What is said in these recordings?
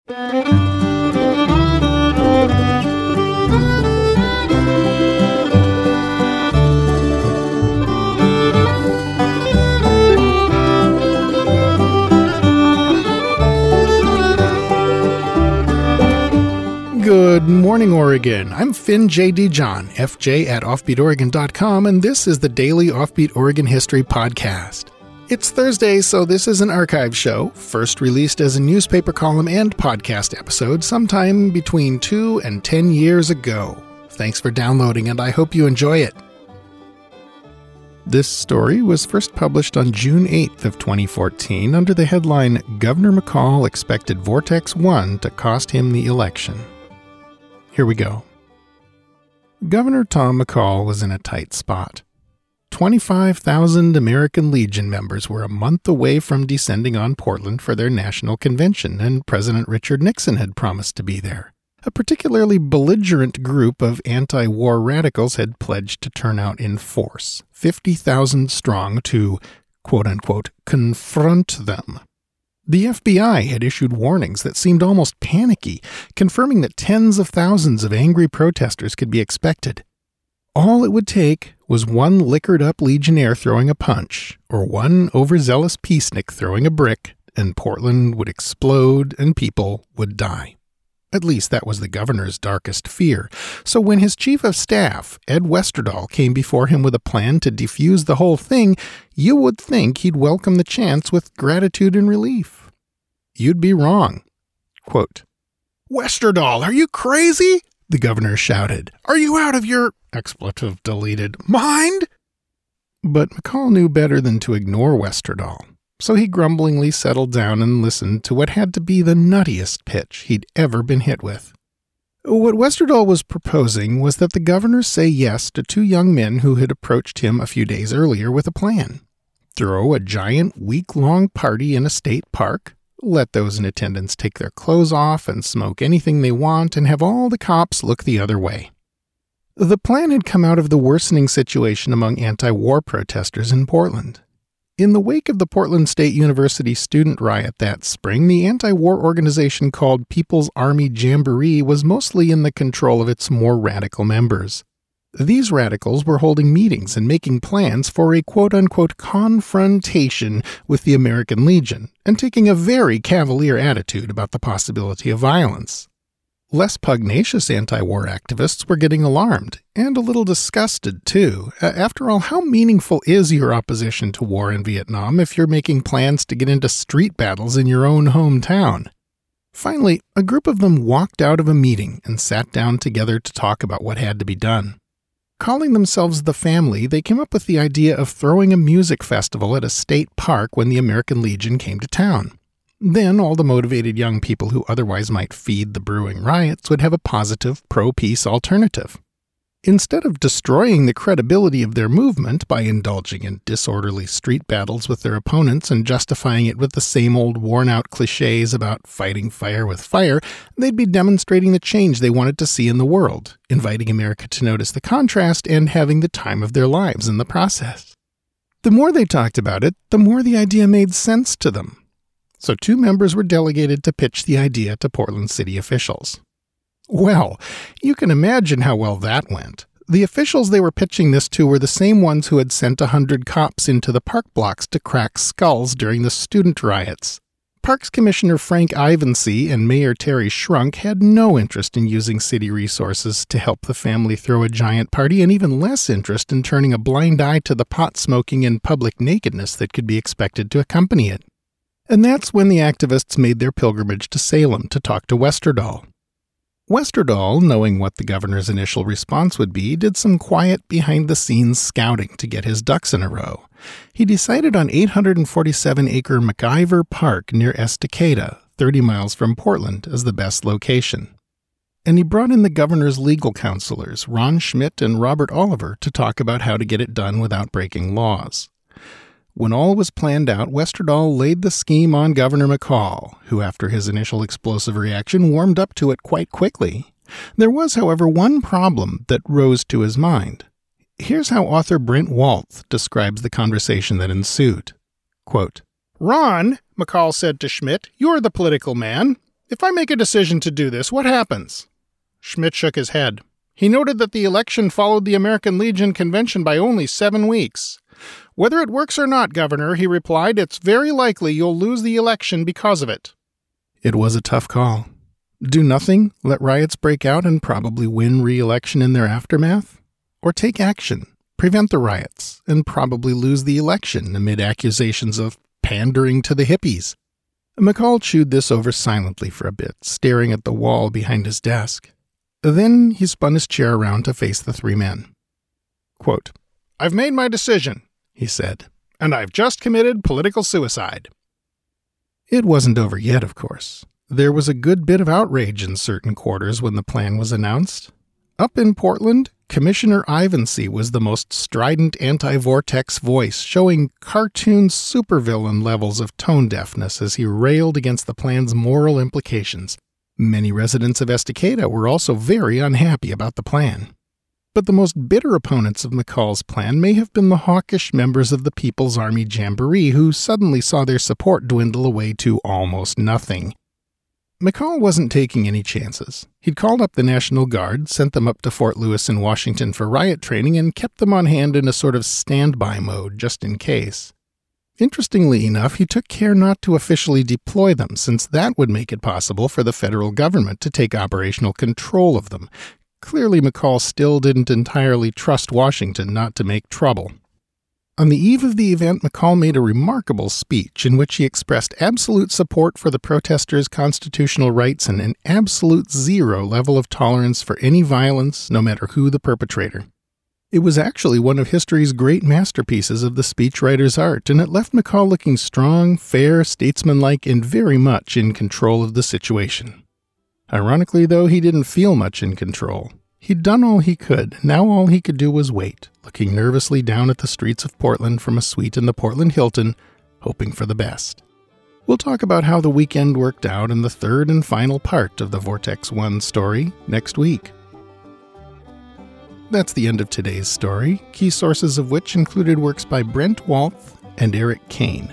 Good morning, Oregon. I'm Finn J.D. John, FJ at OffbeatOregon.com, and this is the Daily Offbeat Oregon History Podcast. It's Thursday, so this is an archive show, first released as a newspaper column and podcast episode sometime between 2 and 10 years ago. Thanks for downloading, and I hope you enjoy it. This story was first published on June 8th of 2014 under the headline, Governor McCall Expected Vortex 1 to Cost Him the Election. Here we go. Governor Tom McCall was in a tight spot. 25,000 American Legion members were a month away from descending on Portland for their national convention, and President Richard Nixon had promised to be there. A particularly belligerent group of anti-war radicals had pledged to turn out in force, 50,000 strong, to, quote-unquote, confront them. The FBI had issued warnings that seemed almost panicky, confirming that tens of thousands of angry protesters could be expected. All it would take was one liquored-up Legionnaire throwing a punch, or one overzealous peacenik throwing a brick, and Portland would explode and people would die. At least that was the governor's darkest fear. So when his chief of staff, Ed Westerdahl, came before him with a plan to defuse the whole thing, you would think he'd welcome the chance with gratitude and relief. You'd be wrong. Quote, "Westerdahl, are you crazy?" the governor shouted. "Are you out of your," expletive deleted, "mind?" But McCall knew better than to ignore Westerdahl. So he grumblingly settled down and listened to what had to be the nuttiest pitch he'd ever been hit with. What Westerdahl was proposing was that the governor say yes to two young men who had approached him a few days earlier with a plan. Throw a giant week-long party in a state park, let those in attendance take their clothes off and smoke anything they want, and have all the cops look the other way. The plan had come out of the worsening situation among anti-war protesters in Portland. In the wake of the Portland State University student riot that spring, the anti-war organization called People's Army Jamboree was mostly in the control of its more radical members. These radicals were holding meetings and making plans for a quote-unquote confrontation with the American Legion, and taking a very cavalier attitude about the possibility of violence. Less pugnacious anti-war activists were getting alarmed, and a little disgusted, too. After all, how meaningful is your opposition to war in Vietnam if you're making plans to get into street battles in your own hometown? Finally, a group of them walked out of a meeting and sat down together to talk about what had to be done. Calling themselves the Family, they came up with the idea of throwing a music festival at a state park when the American Legion came to town. Then all the motivated young people who otherwise might feed the brewing riots would have a positive, pro-peace alternative. Instead of destroying the credibility of their movement by indulging in disorderly street battles with their opponents and justifying it with the same old worn-out cliches about fighting fire with fire, they'd be demonstrating the change they wanted to see in the world, inviting America to notice the contrast and having the time of their lives in the process. The more they talked about it, the more the idea made sense to them. So two members were delegated to pitch the idea to Portland city officials. Well, you can imagine how well that went. The officials they were pitching this to were the same ones who had sent 100 cops into the park blocks to crack skulls during the student riots. Parks Commissioner Frank Ivensee and Mayor Terry Shrunk had no interest in using city resources to help the Family throw a giant party, and even less interest in turning a blind eye to the pot smoking and public nakedness that could be expected to accompany it. And that's when the activists made their pilgrimage to Salem to talk to Westerdahl. Westerdahl, knowing what the governor's initial response would be, did some quiet behind-the-scenes scouting to get his ducks in a row. He decided on 847-acre McIver Park near Estacada, 30 miles from Portland, as the best location. And he brought in the governor's legal counselors, Ron Schmidt and Robert Oliver, to talk about how to get it done without breaking laws. When all was planned out, Westerdahl laid the scheme on Governor McCall, who, after his initial explosive reaction, warmed up to it quite quickly. There was, however, one problem that rose to his mind. Here's how author Brent Walth describes the conversation that ensued. Quote, "Ron," McCall said to Schmidt, "you're the political man. If I make a decision to do this, what happens? Schmidt shook his head. He noted that the election followed the American Legion Convention by only 7 weeks. Whether it works or not, Governor, he replied, it's very likely you'll lose the election because of it. It was a tough call. Do nothing, let riots break out and probably win re-election in their aftermath? Or take action, prevent the riots, and probably lose the election amid accusations of pandering to the hippies? McCall chewed this over silently for a bit, staring at the wall behind his desk. Then he spun his chair around to face the 3 men. Quote, I've made my decision, he said, and I've just committed political suicide. It wasn't over yet, of course. There was a good bit of outrage in certain quarters when the plan was announced. Up in Portland, Commissioner Ivensee was the most strident anti-vortex voice, showing cartoon supervillain levels of tone deafness as he railed against the plan's moral implications. Many residents of Estacada were also very unhappy about the plan. But the most bitter opponents of McCall's plan may have been the hawkish members of the People's Army Jamboree who suddenly saw their support dwindle away to almost nothing. McCall wasn't taking any chances. He'd called up the National Guard, sent them up to Fort Lewis in Washington for riot training, and kept them on hand in a sort of standby mode just in case. Interestingly enough, he took care not to officially deploy them, since that would make it possible for the federal government to take operational control of them. Clearly, McCall still didn't entirely trust Washington not to make trouble. On the eve of the event, McCall made a remarkable speech in which he expressed absolute support for the protesters' constitutional rights and an absolute zero level of tolerance for any violence, no matter who the perpetrator. It was actually one of history's great masterpieces of the speechwriter's art, and it left McCall looking strong, fair, statesmanlike, and very much in control of the situation. Ironically, though, he didn't feel much in control. He'd done all he could. Now all he could do was wait, looking nervously down at the streets of Portland from a suite in the Portland Hilton, hoping for the best. We'll talk about how the weekend worked out in the third and final part of the Vortex 1 story next week. That's the end of today's story, key sources of which included works by Brent Walth and Eric Kane.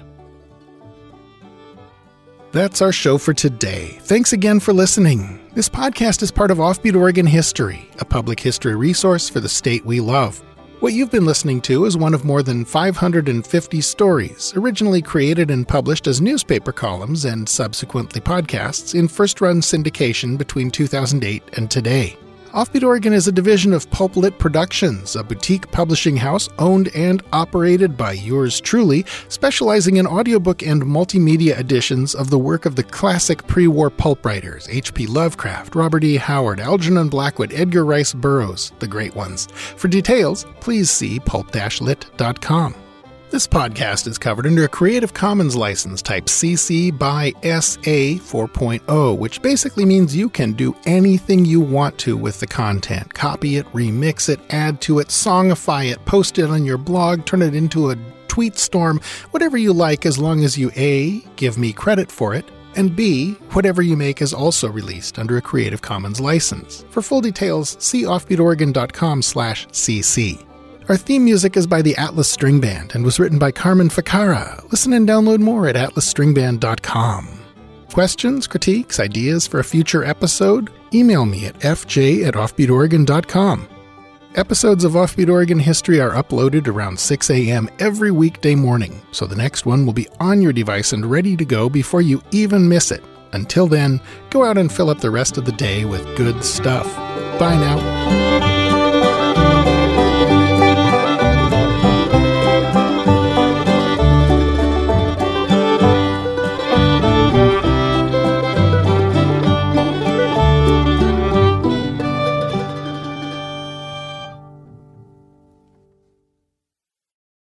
That's our show for today. Thanks again for listening. This podcast is part of Offbeat Oregon History, a public history resource for the state we love. What you've been listening to is one of more than 550 stories, originally created and published as newspaper columns and subsequently podcasts in first-run syndication between 2008 and today. Offbeat Oregon is a division of Pulp Lit Productions, a boutique publishing house owned and operated by yours truly, specializing in audiobook and multimedia editions of the work of the classic pre-war pulp writers, H.P. Lovecraft, Robert E. Howard, Algernon Blackwood, Edgar Rice Burroughs, the great ones. For details, please see pulp-lit.com. This podcast is covered under a Creative Commons license type CC by SA 4.0, which basically means you can do anything you want to with the content. Copy it, remix it, add to it, songify it, post it on your blog, turn it into a tweet storm, whatever you like, as long as you A, give me credit for it, and B, whatever you make is also released under a Creative Commons license. For full details, see offbeatoregon.com/cc. Our theme music is by the Atlas String Band and was written by Carmen Ficara. Listen and download more at atlasstringband.com. Questions, critiques, ideas for a future episode? Email me at fj@offbeatoregon.com. Episodes of Offbeat Oregon History are uploaded around 6 a.m. every weekday morning, so the next one will be on your device and ready to go before you even miss it. Until then, go out and fill up the rest of the day with good stuff. Bye now.